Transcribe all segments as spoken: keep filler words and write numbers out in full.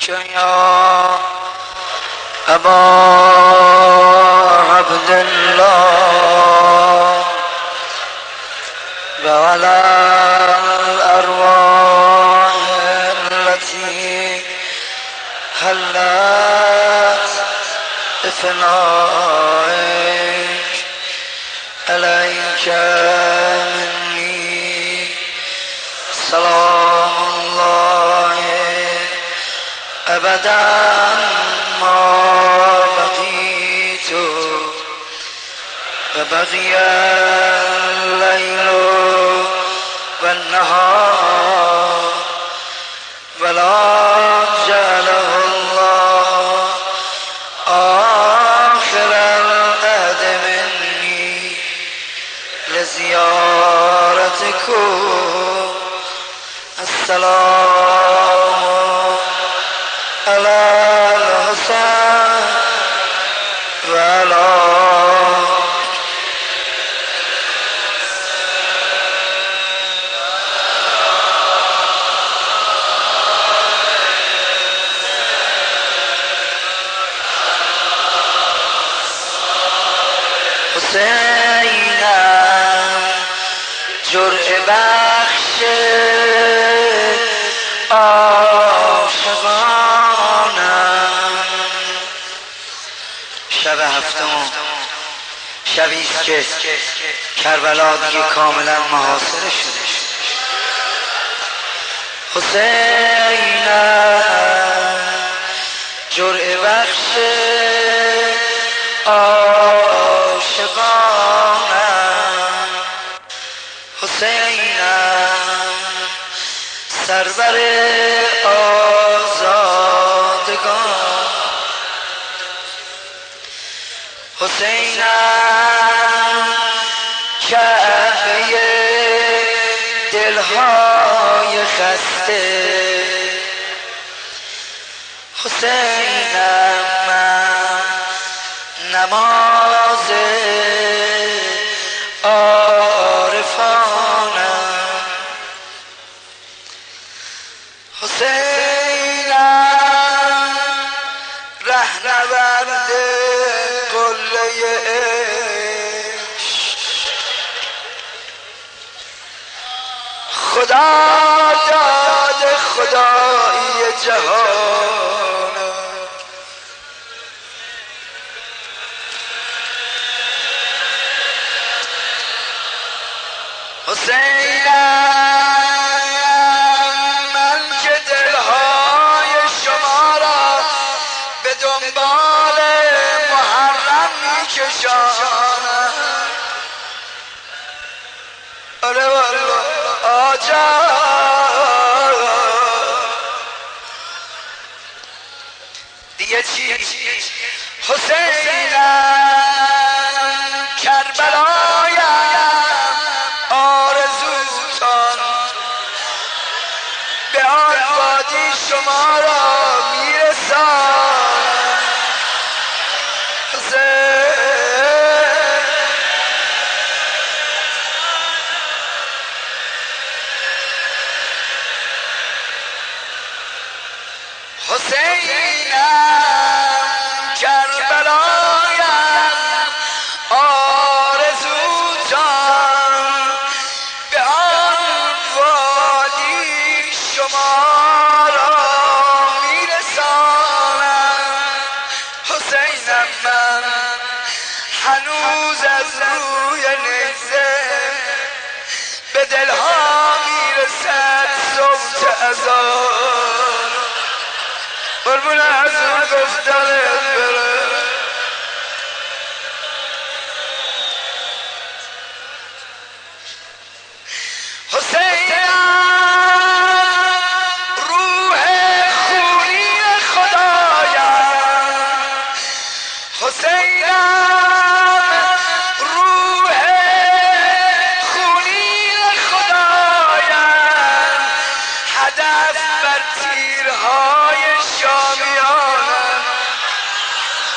يا أبا عبد الله وعلى الأرواح التي هلت إثنائك عليك مني سلام الله أبدا ما بقيت وبقي الليل والنهار ولا جعله الله آخر العهد مني لزيارتكم. السلام على الحسين وعلى حسینم جرعه بخش عاشقانم. شب هفتم شبیست که کربلا دیگه کاملا محاصره شده. حسینم جرعه بخش عاشقانم. حسینم سرور آزادگان. حسینم کعبه دلهای خسته. حسینم من نماز عارفانم. حسینم رهنورد قله عشق. خدا داد خدایی جهانم. حسینم من که دلهای شما را به دنبال محرم میکشانم. آره والله آجا دیگه چی؟ حسینم کربلایم آرزوتان به آن وادی شما را میرسانم. حسینم کربلایم آرزوتان به آن وادی شما را میرسانم. حسینم من هنوز از روی نیزه به دلها میرسد صوت اذان. قربون حضور گفتنت بره. حسینم روح خونی خدایم. حسینم روح خونی خدایم. هدف بر تیرهای شامیانم.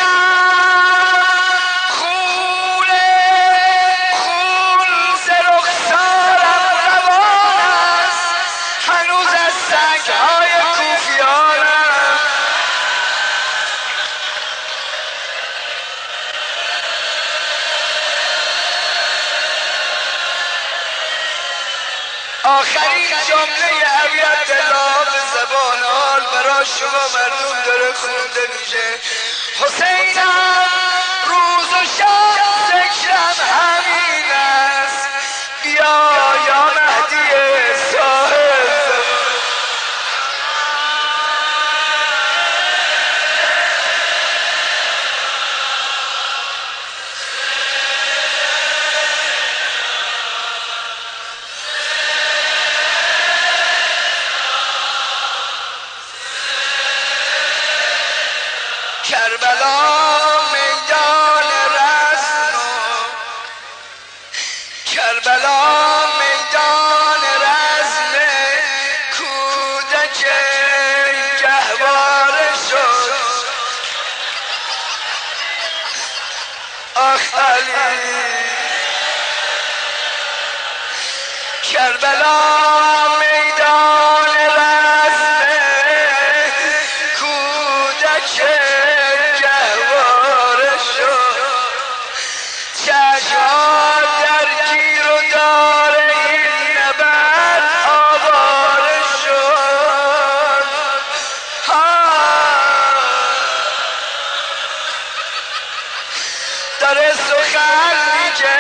حسینم خون خون ز رخسارم روان است، هنوز از سنگهای کوفیانم. آخرین جمله ابی عبدالله به زبان حال برای شما مردم داره خونده میشه. حسینم روز و شب ذکرم همین است، بیا یا مهدی صاحب کربلا میدان رزم، کربلا میدان رزم، کودک گهواره شد. آخ علی کربلا میدان رزم، کودک چشمات در گیر و دار این نبرد آواره شد. داره سخن میگه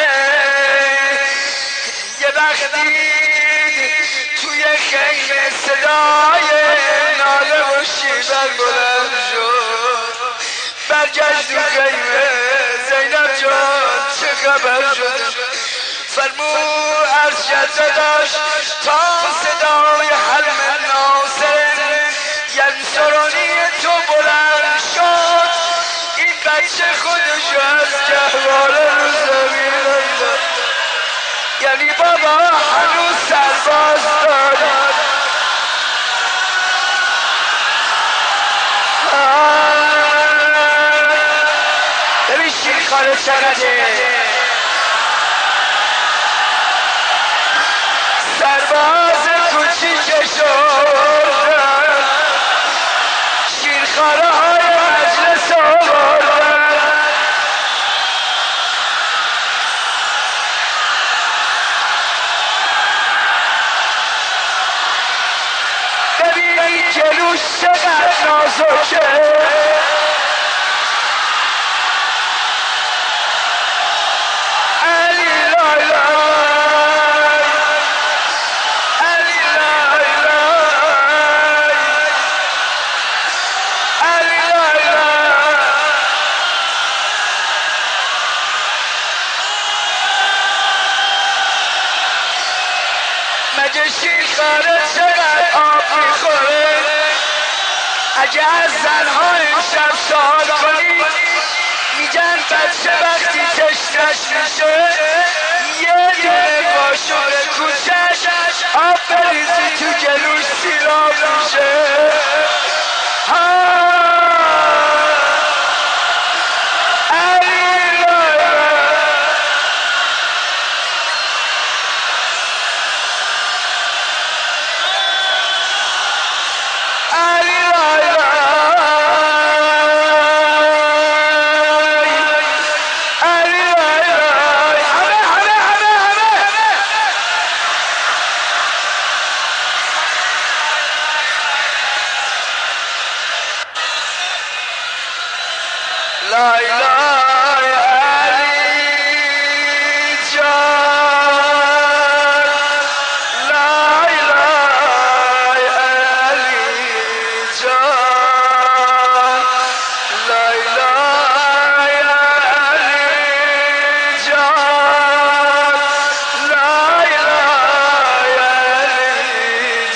یه وقتی توی خیمه صدای ناله و شیون بلند شد. برگشت تو خیمه زینب جان چه خبر شده؟ فرمو عرض کرد داشت تا صدای حلم ناصر ینصرانی تو بلند شد، این بچه خودشو از گهواره رو زمین انداخت. یعنی بابا هنوز سرباز دارد. ببین شیرخواره چقدره، سرباز کوچیکش آوردن، شیرخواره های مجلس آوردن. ببین این جلوش چقدر نازکه، مگه شیرخواره چقدر آب میخوره؟ اگه از زنها امشب سوال کنید میگن بچه وقتی تشنش میشه یه دونه باشور کوچک آب بریزی تو گلوش سیراب میشه. لا إله علي جان، لا إله علي جان، لا إله علي جان، لا إله علي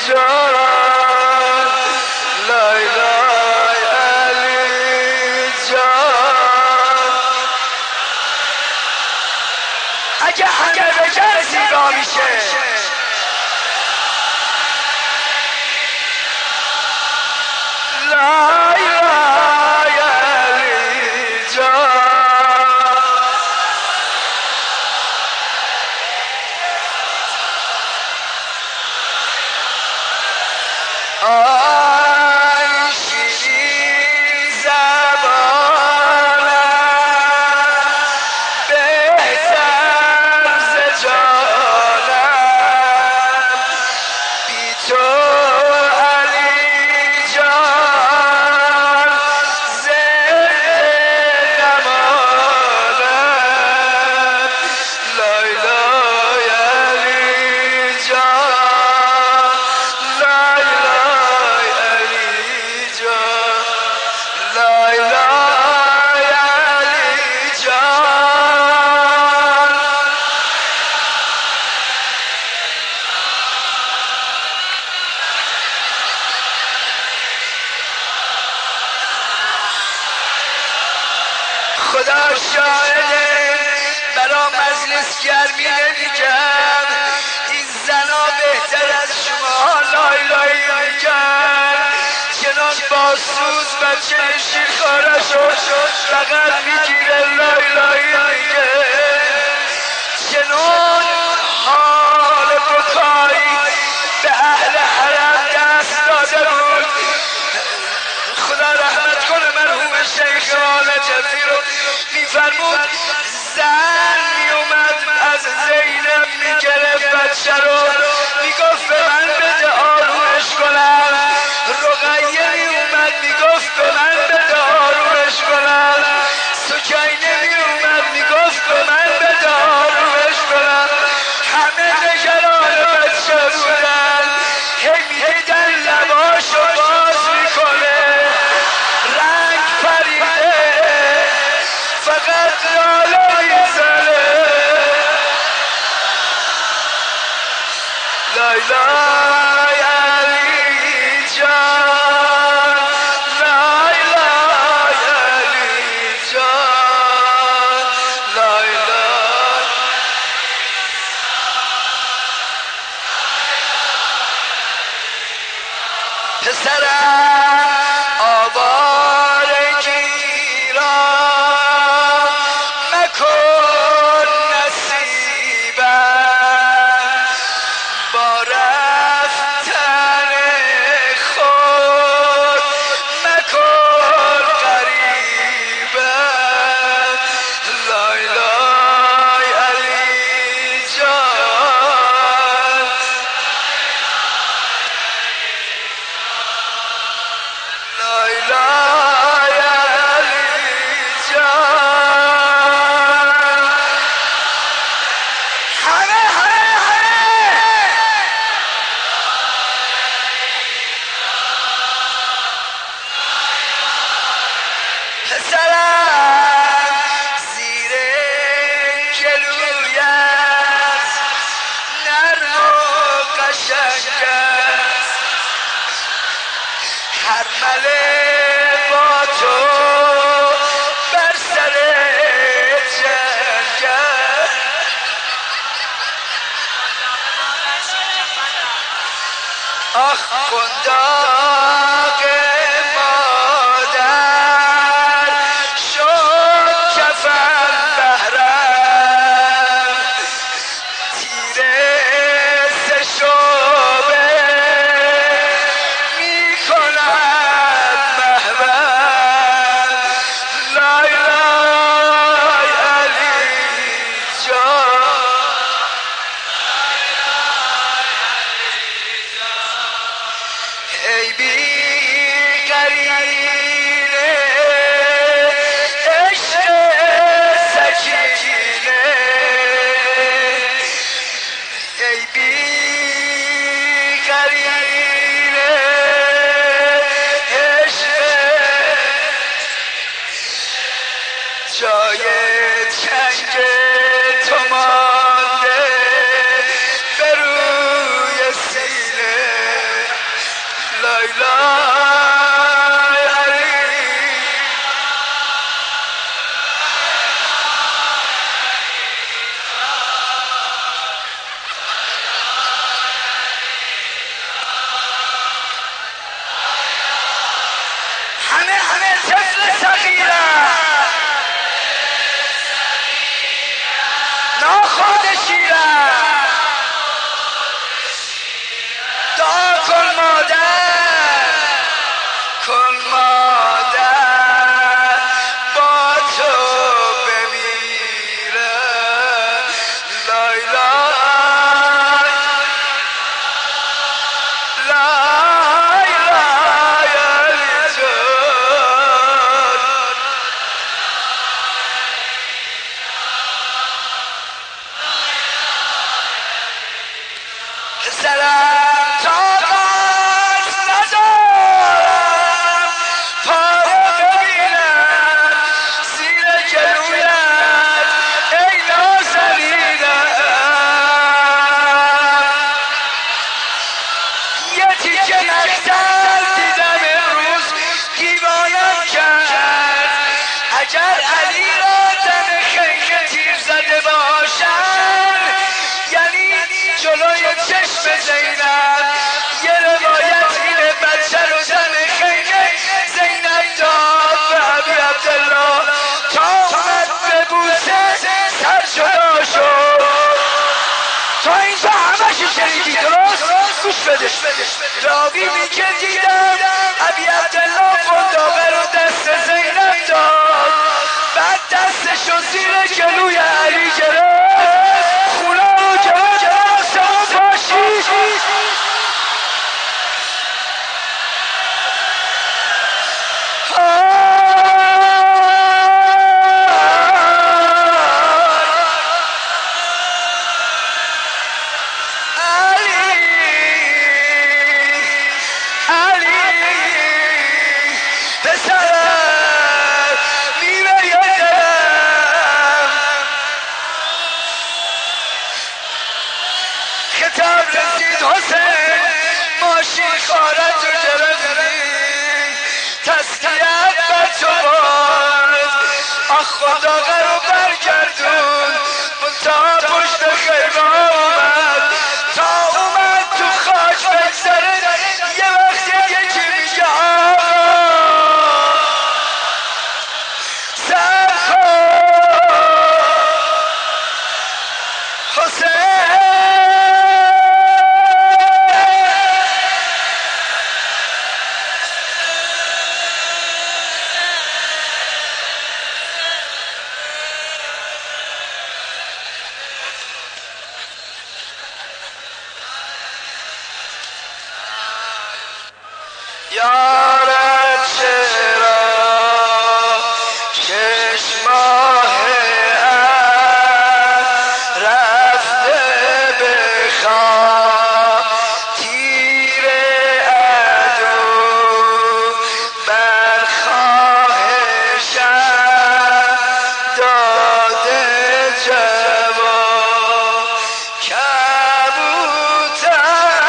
جان، لا إله علي جان. اگه همه بگن زیبا میشه. لا اله علی خدا شاهده برا مجلس گرمی نمیگم این زنا بهتر از شما لای لای میگن چنان با سوز بچه شیرخوارشو فقط میگیره لای لای میگه چنان حال بکایی به اهل حرم دست داده بود خدا رحمت کنه مرحوم شیخ آل جفی رو میفرمود زن میومد از زینب میگرفت بچه رو میگفت به من بده آرومش کنم رقیه میومد میگفت به من بده آرومش کنم سکینه میومد میگفت به من بده آرومش کنم همه نگران بچه بودن هی میدن لباشو باز میکنه رنگ پریده فقط لاله میزنه لای لای علی جان لای لای علی جان لای لای پسرم آوارگی را مکن نصیبم با رفتن خود مکن قریبم لای لای علی جان لای لای علی جان همه همه همه پسرم زیر گلویت نرم و قشنگ است هر مله با تو بر سر جنگ آخ قنداق مادر شد کفن بهرم تیره سه شعبه میکند محرم لای لای علی جان ای بی قرینه عشق سکینه ای بی قرینه عشق جای چنگ تو مانده به روی سینه لای لای علی همه همه طفل صغیرم علی را تن خیمه تیر زده باشن، یعنی جلوی چشم زینب. یه روایت اینه بچه رو تن خیمه زینب داد به ابی عبدالله تا اومد به بوسه سر جدا شد. تا اینجا همشی شنیدی درست؟ گوش بده. راوی میگه دیدم ابی عبدالله قنداقه رو دست زینب داد، بعد دستشو زیر جلوی علی گرفت، خونا رو جلو آسمون پاشید. خطاب رسید حسین، ماشین خارت رو گرفتی، تسکیت بچه باز، آخ خداقه رو برگردون، منتها پشت خیمه اومد، تا اومد تو خاک بگذره. یه وقتی یکی میگه آقا سر کن حسین. یارم چرا شش ماه رفته به خواب، تیر عدو بر خواهشم داده جواب، کبوتر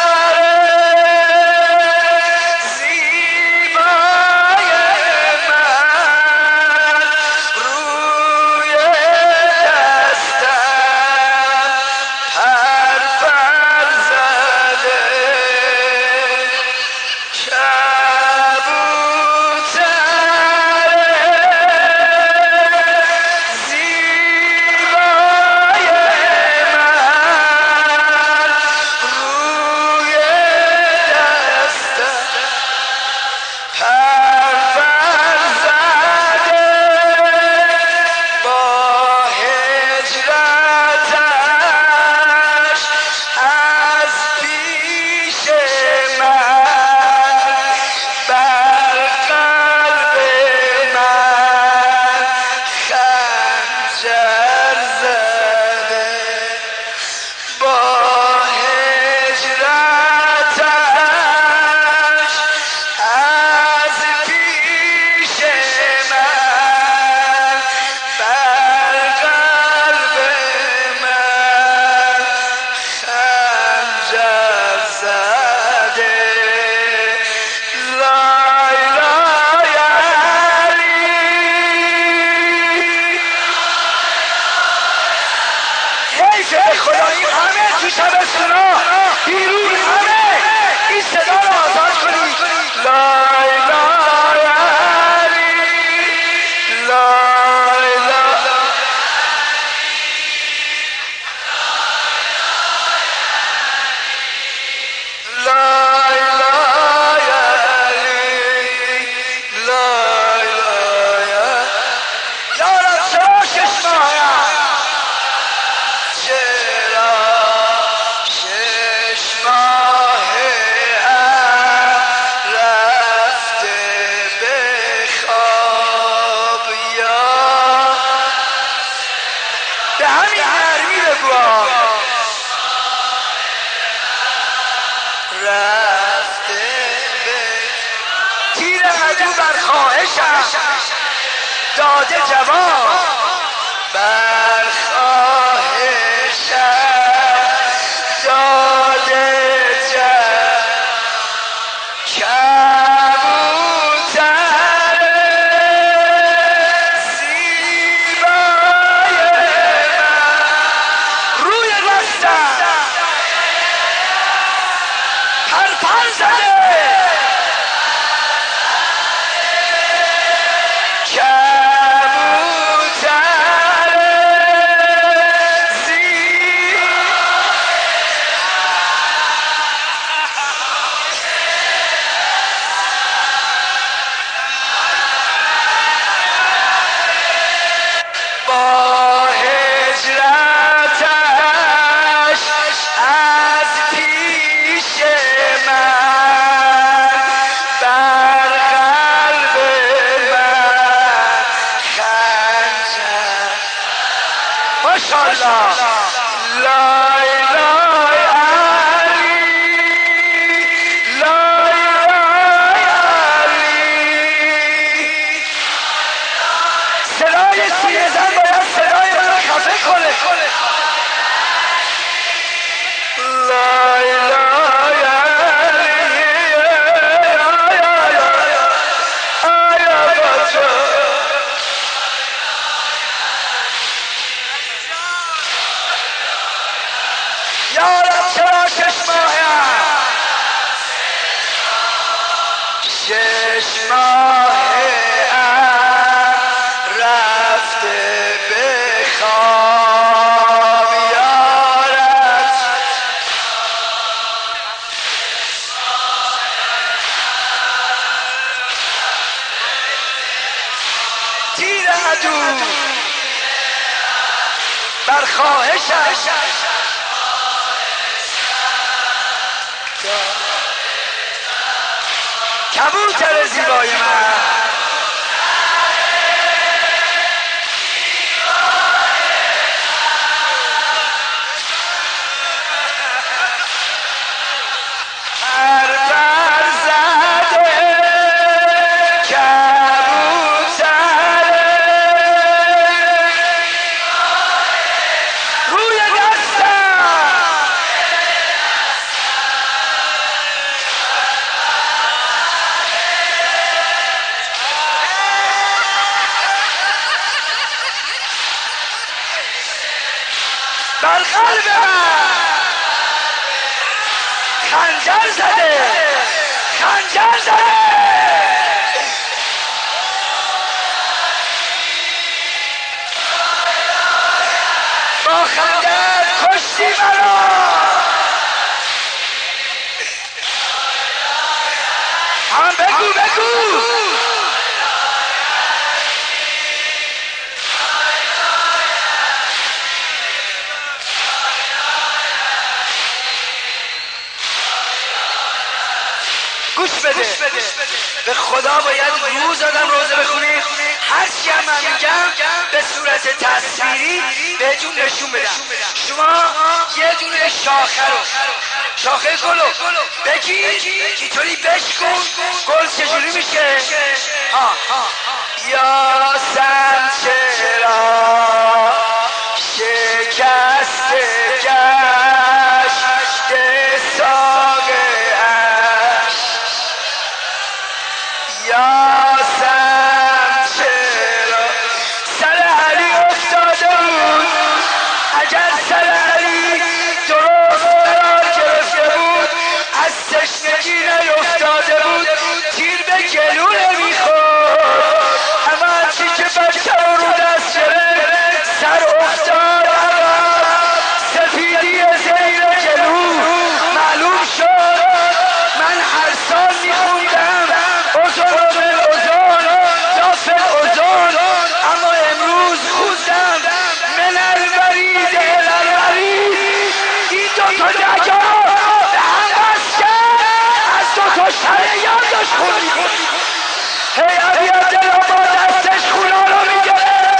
خدا این همه تو شبستونا بیرون همه این صدا رو آزاد کنید. لا اله علی لا اله لا اله علی لا اله یارم چرا شش ماه به همین نرمی بگو رفته به تیر عدو بر خواهشم داده جواب، بر خواهشم داده جواب، کبوتر زیبای ماشاءالله لای لای علی لای لای علی صدای سینه زن باید صدای من خفه کنه لای لای علی آیا بچه یارم چرا شش ماهه شش ماهه رفته به خواب یارت تیر عدو بر خواهشش کبوتر زیبای من هر بر زده کبوتر روی دستم بر قلب من خنجر زده خنجر زده با خنجر کشتی مرا هم بگو بگو گوش بده به خدا باید روز آدم روزه بخونی هرچی هم من میگم به صورت تصویری بهتون نشون بدم شما یه دونه شاخه رو شاخه گلو بگیر اینطوری بشکن گل چجوری میشه آه یا سن چرا شکست گشت ساقه یاسم چرا سر علی افتاده بود اگر سر علی درست قرار گرفته بود از تشنگی نیفتاده بود تیر به گلو نمیخورد اما هرچی که بچه رو رو دست گرفت سر افتاد عقب سفیدی زیر گلو معلوم شد من هر سال میخوندم اوزان اوزان دافل اوزان اما امروز خوندم من الورید الورید این دوتا دگا به هم بست کرد از دوتا شریان داشت خون میکنی هی علی عبدالله با دستش خونا رو میگه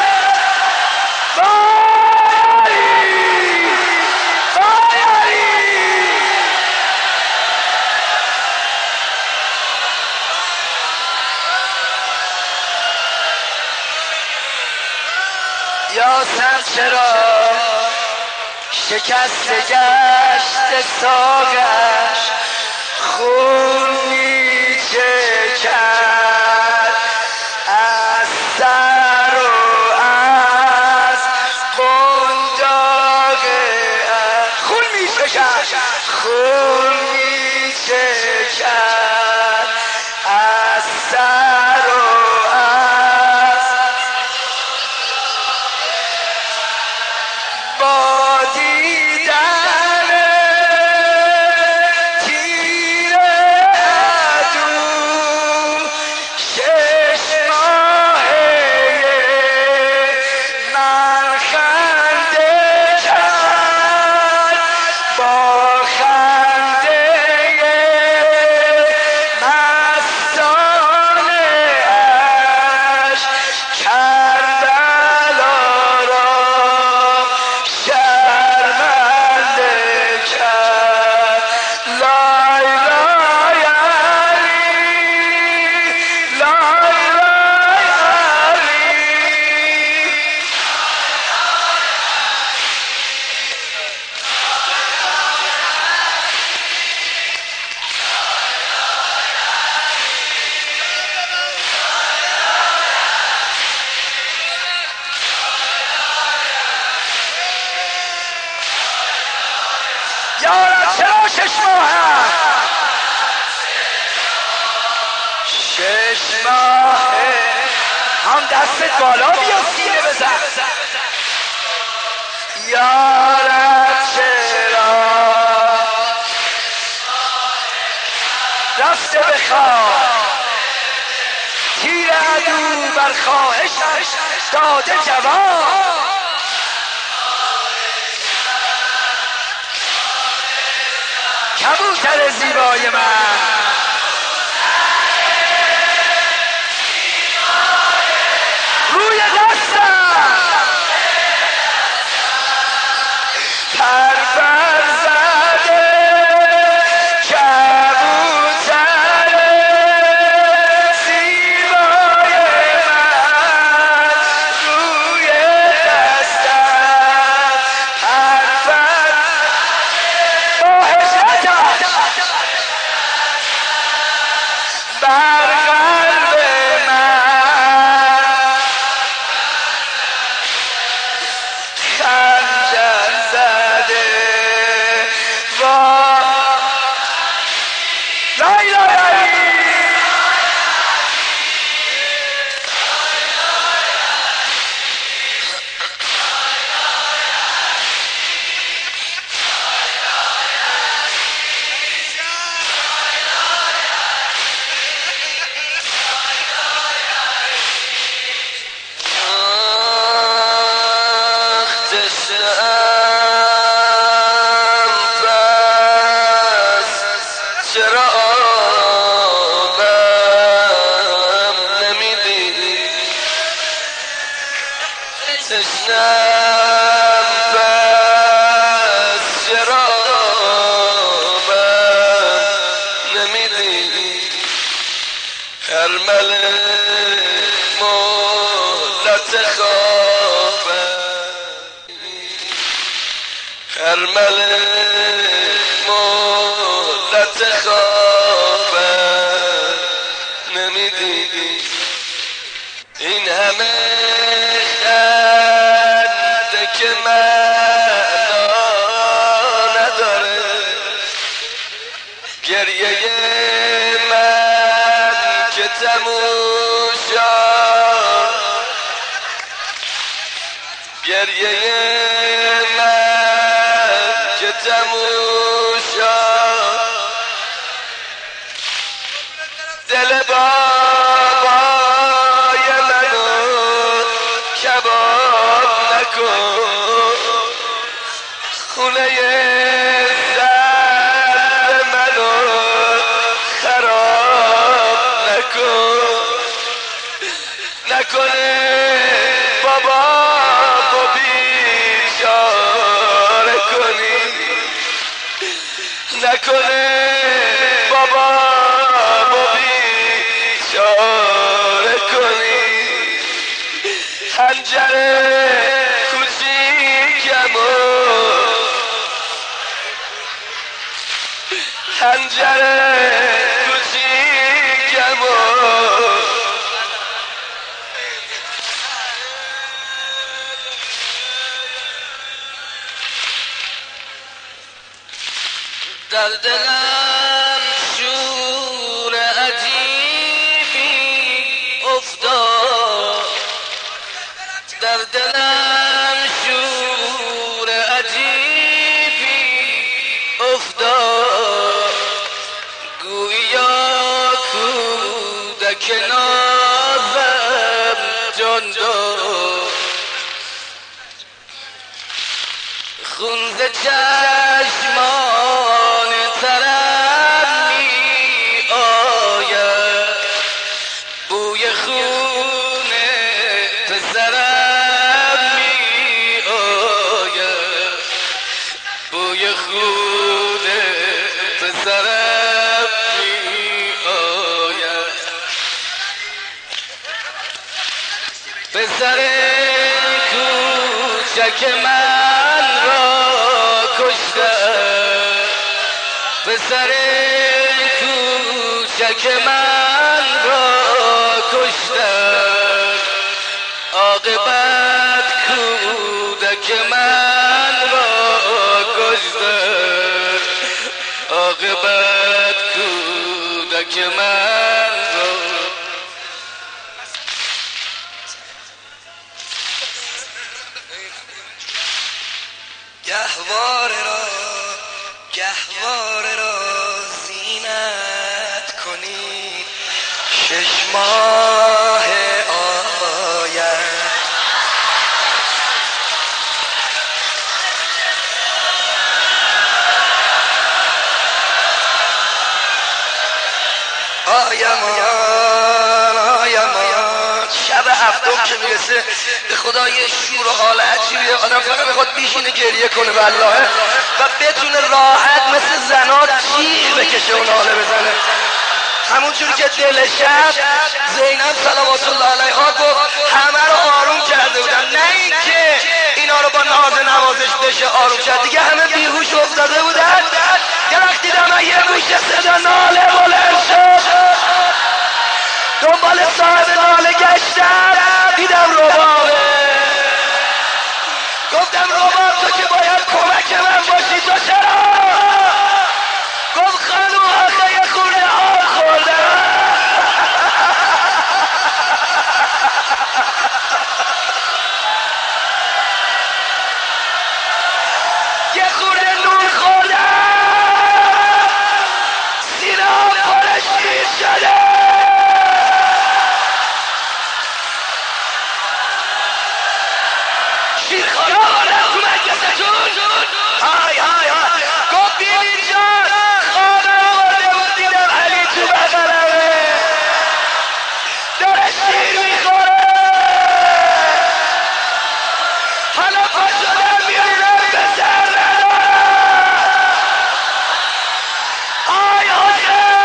وای علی وای علی یاسم چرا شکست گشت ساقش خون میچکد از سر و از قنداق خون میچکد خون میچکد از سر و از با دیدن تیر عدو شش ماه شش ماه هم دستت بالا بیا سینه بزن یارب چرا رفته بخواه تیر عدو بر خواهشش داده جواب کبوتر زیبای من روی دستم پر بر زده کبوتر زیبای من روی دستم پر بر با حجرتش بر قلب من خنجر زده با لا اله الا چرا آبم نمیدی تشنم بس چرا آبم نمیدی هر ملک مهلت خوابم هر ملک مهلت خوابم نمیدی این همه خنده که معنا نداره گریه من که تموشا گریه من که تموشا دل بابای منو کباب نکن خونه سر منو خراب نکن نکنه بابا با بیچاره کنی نکنه بابا با بیچاره کنی خنجر کوچیکمو خنجر کوچیکمو در دلم شور عجیبی افتاد در دلم شور عجیبی افتاد گویا کودک نازم جان داد خون ز چشمان ترم می آید بوی خون پسرم می آید بوی خون پسرم می آید پسر کوچک من را کشتن پسر کوچک من را کشتن عاقبت کودک من را کشتن که من گهواره را گهواره را زینت کنید شش ماه آید آیمان آیمان شب هفتم که میرسه به خدا یه شور و حال عجیبیه آدم فقط میخواد بیشینه گریه کنه والله و بتونه راحت مثل زنا جیغ بکشه اون حاله بزنه همونجور که دل شب زینب صلوات الله علیها گفت همه رو آروم کرده بودن نه اینکه اینا رو با ناز نوازش بشه آروم کرد دیگه همه بیهوش افتاده بودن یه وقت دیدم یه گوشه صدا ناله بلند شد دنبال صاحب ناله گشتم دیدم ربابه گفتم رباب تو که باید کمک من باشی تو چرا گفت خانوم آخه یه خورده آب خوردم یه خورده نون خوردم سینه‌ام پر شیر شده شیرخواره آوردم تو مجلستون های های های گفت بیبی جان خانه آورده بود دیدم علی تو بغلمه داره شیر میخوره حالا پا شدم میبینم پسر ندارم آی حسین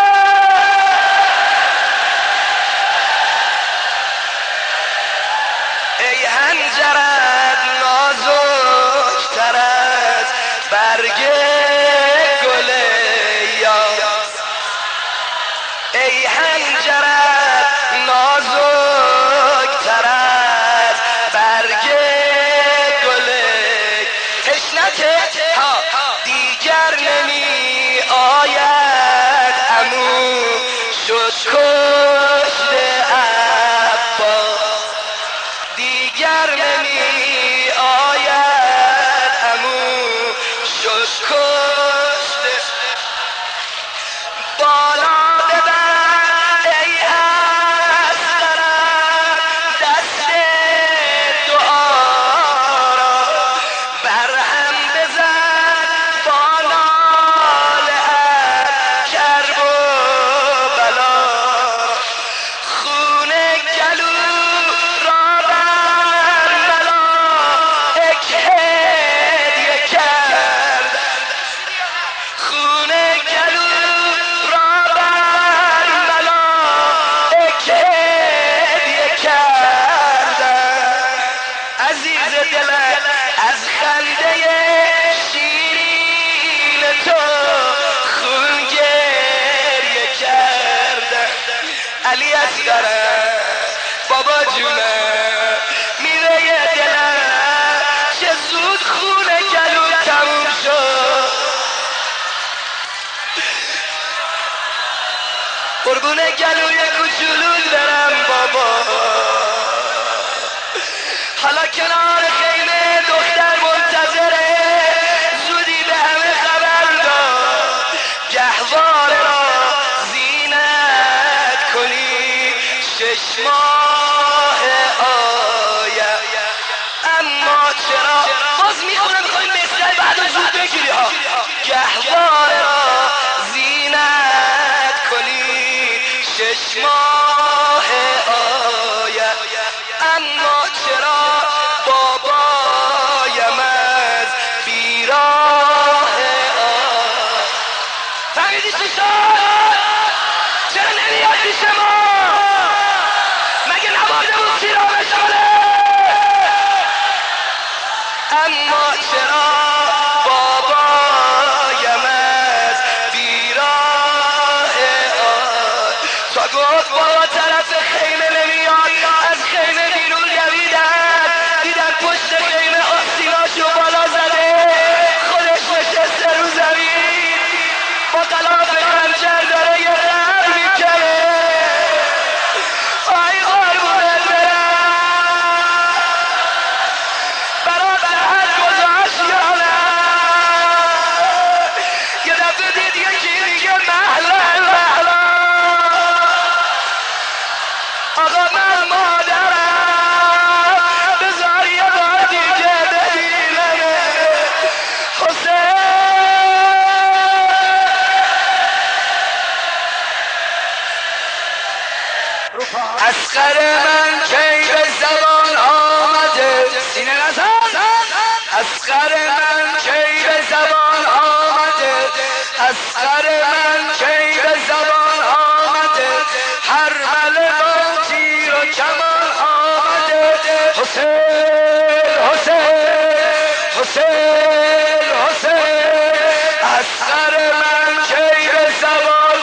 ای هنجرت نازکتر از برگ گل یاس ای هنجرت نازکتر از برگ گل تشنت ها دیگر نمی آید عمو شد کشته عباس دیگر نمی آید عمو شد کشته بالا ببر ای اسقرم دست دعا را برهم بزن با ناله از کرب و بلا خون گلو را بر ملائک هدیه کرد خون گلو را بر ملائک هدیه کردن عزیز دلم از خنده شیرین تو خون گریه کردن علی اصغرم بابا جونم میره دلم چه زود خون گلو تموم شد قربون گلوی کوچولو برم بابا حالا کنار خیمه دختر منتظره زودی به همه خبر داد گهواره را زینت کنی شش ماه آید اما چرا باز میخونم میخوایم مثل بعد زود بگیری ها گهواره را زینت کنی شش ماه آید اما چرا بابایم از بیراه آید فهمیدی چی شد؟ چرا نمیاد پیش ما؟ مگه نباده بود سیرامش کنه؟ اما چرا بابایم از بیراه آید تا گفت بابا طرف خیمه نمیاد از خیمه بیرون دویدن دیدن پشت خیمه آستیناشو بالا زده خودش نشسته رو زمین با قلاب خنجر داره یه رب میکنه اسقر من کی به زبان آمده هر مله با تیر و کمان آمده حسین حسین حسین حسین اسقر من کی به زبان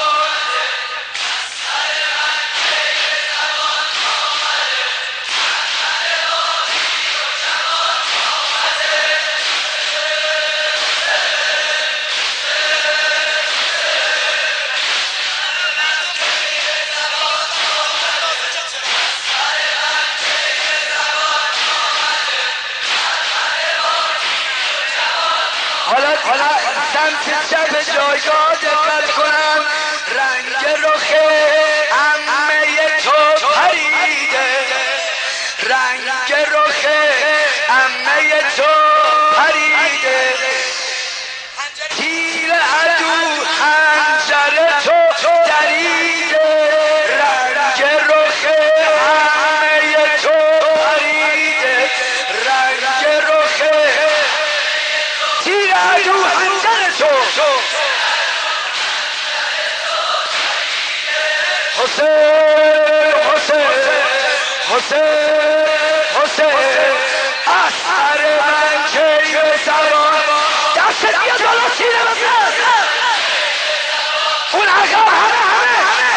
حالا حالا سمت چپ جایگاه دقت کنم رنگ رخ عمه تو پریده رنگ رخ عمه تو پریده تیر عدو حنجر تو دریده رنگ رخ عمه تو پریده رنگ رخ تیر عدو حنجر تو حسین حسین حسین حسین اسقر من کی به زبان دست بیا بالا سینه بزن اون عقب همه همه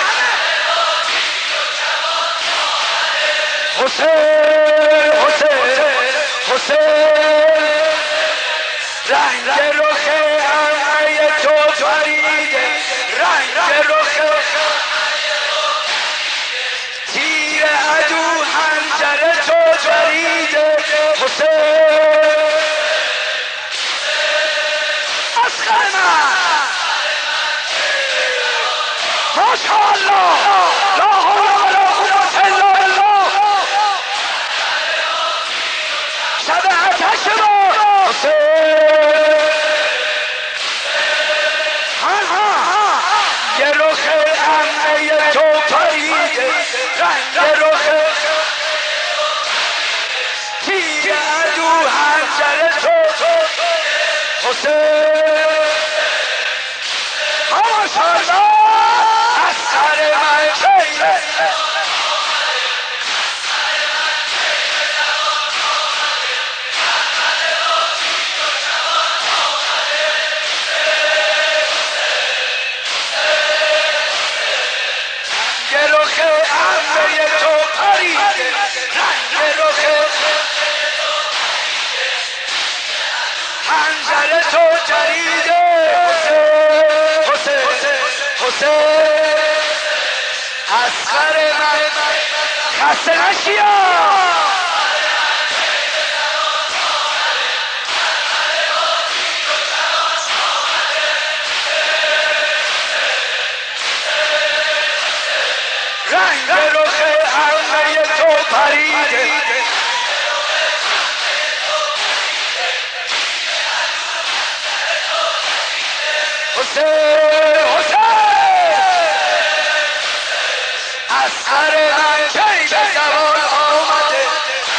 حسین حسین حسین رنگ رخ عمه تو پریده رنگ رخ تیر عدو حنجر تو پریده حسین اسقر من ماشاءالله لا حول ولا قوة الا بالله شب آتش ما حسین یه رخ عمه تو پریده رنگ رخ تیر عدو حنجر تو حسین ماشاءالله اسقر من کی رخ عمه تو پریده رنگ رخ حنجر تو جریده حسین حسین حسین اسقر من خسته نشیا رنگ رخ عمه تو پریده حسین حسین اسقر من کی به زبان آمده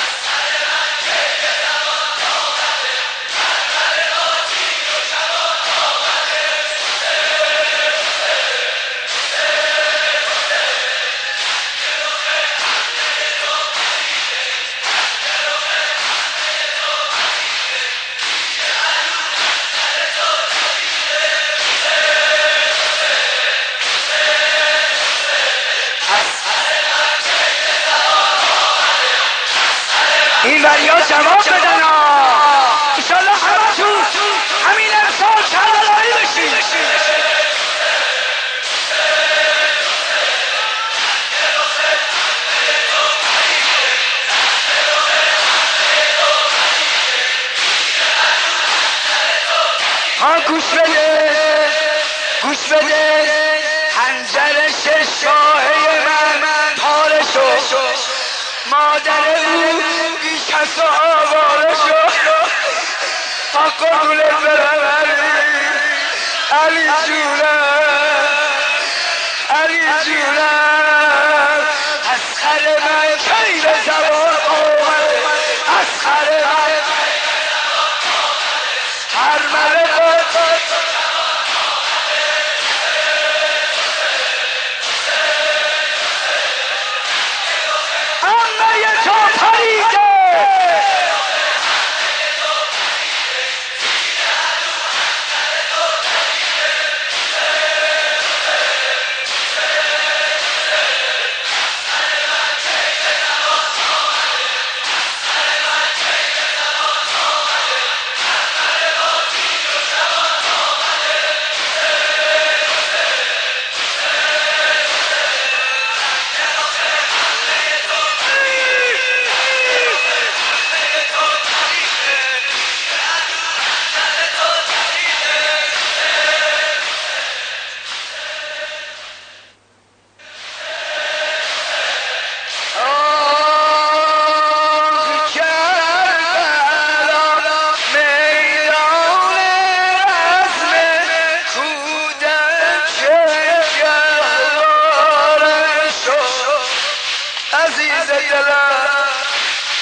این وریا جواب بدن ها انشالله همه تو همین امسال کربلایی بشید ها گوش بده گوش بده حنجر ششگاهه من پاره شد مادر او بی کس و آواره شد آقا گوله برم علی جونم علی جونم اسقر من کی به زبان آمده اسقر من هر مله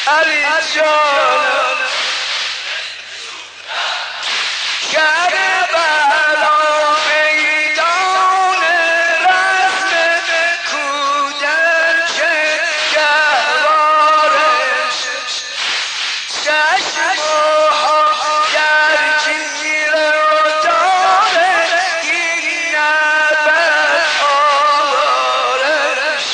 علی جان کربلا میدان رزم کودک گهوارش چشم ها درگیر داره این نبرد آوارش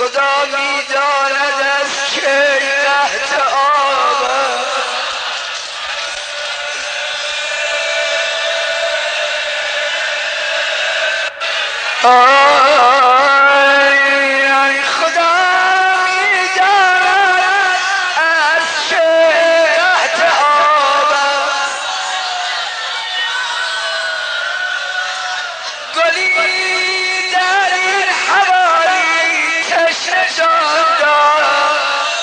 خدا میداند از کی قحط آب. آی خدا میداند از کی قحط آب. گلی در این حوالی تشنه جان دارد،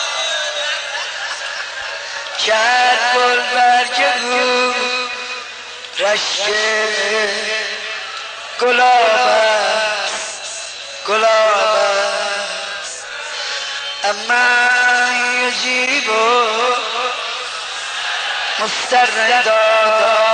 کرد گل برگ رو رشک گلاب است، گلاب است. اما یجیب مستردا.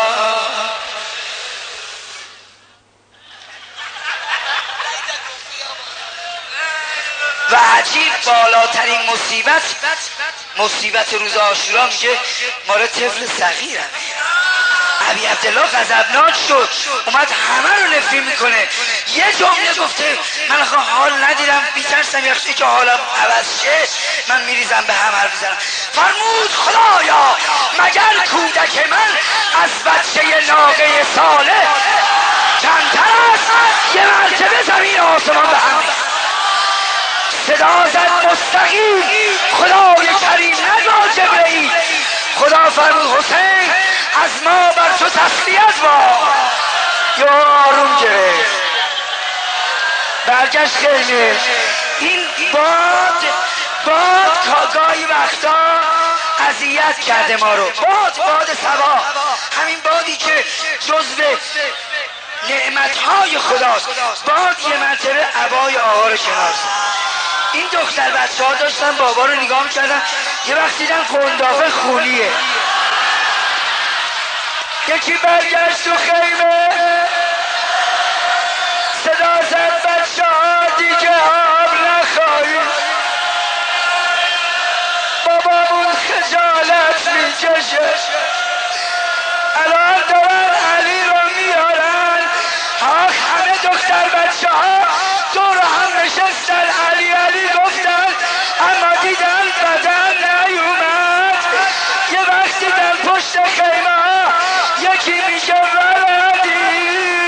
و عجیب بالاترین مصیبت مصیبت روز عاشورا میگه مال طفل صغیرم. ابی عبدالله غضبناک شد، اومد همه رو نفرین میکنه. یه جمله گفته من آخه حال ندیدم، میترسم یکی که حالم عوض شه من میریزم به هم حرف میزنم. فرمود خدایا مگر کودک من از بچه ناقه صالح کمتر است؟ یه مرتبه زمین آسمان به هم ریخت. صدا زد مستقیم خدای کریم نگاه جبرئیل. خدا فرمود حسین از ما بر تو تسلیت با. یا آروم گرفت برگشت خیمه. این باد باد گاهی وقتا اذیت کرده ما رو. باد باد صبا، همین بادی که جزو نعمتهای خداست. باد یه مرتبه عبای آقا رو کنار زد. این دختر بچه ها داشتن بابا رو نگاه میکردن، یه وقت دیدن قنداق خونیه. یکی برگشت تو خیمه صدا زد بچه ها دیگه آب نخواهید، بابامون خجالت میکشه. الان دارن علی رو میارن. آخ همه دختر بچه ها دور هم نشستن علی علی گفتن، اما دیدن بدن نیومد. یه وقت دیدن پشت خیمه ها یکی میگه ولدی.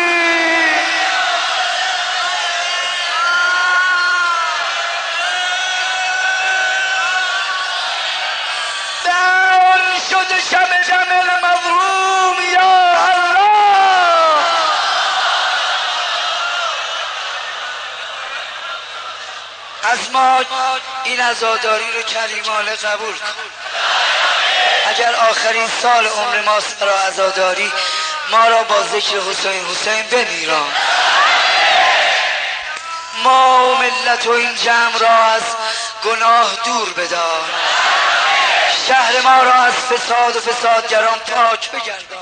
دم شد شب جمل مظلوم یا الله. از ما این عزاداری رو کریمانه قبول کن. اگر آخرین سال عمر ماست را عزاداری، ما را با ذکر حسین حسین بمیران. ما و ملت و این جمع را از گناه دور بدار. شهر ما را از فساد و فسادگران پاک بگردان.